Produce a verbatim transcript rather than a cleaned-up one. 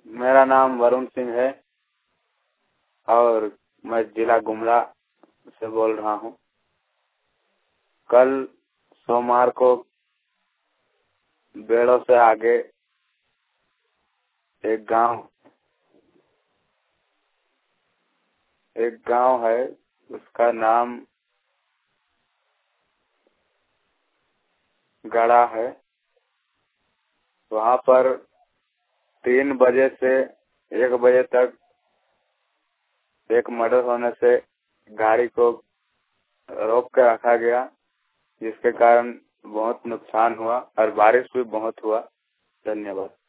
मेरा नाम वरुण सिंह है और मैं जिला गुमला से बोल रहा हूँ। कल सोमवार को बेड़ों से आगे एक गांव एक गांव है, उसका नाम गड़ा है। वहाँ पर तीन बजे से एक बजे तक एक मर्डर होने से गाड़ी को रोक के रखा गया, जिसके कारण बहुत नुकसान हुआ और बारिश भी बहुत हुआ। धन्यवाद।